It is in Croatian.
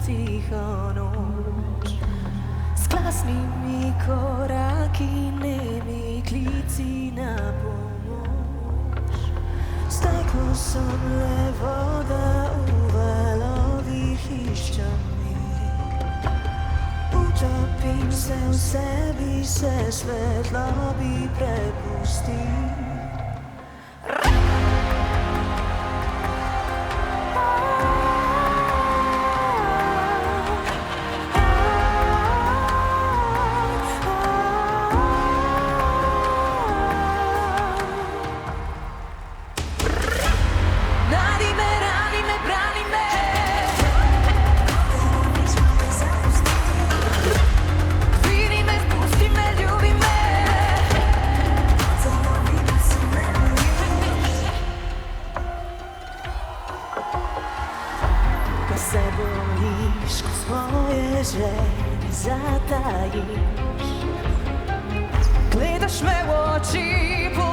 tiho noč. Sklasni mi koraki, nemi klici na pomoč. Steklo som le voda u valovih iščami. Utopim se u sebi, se svetlobi prepustim. Se bojiš, ko svoje želje zatajiš. Gledaš me u oči,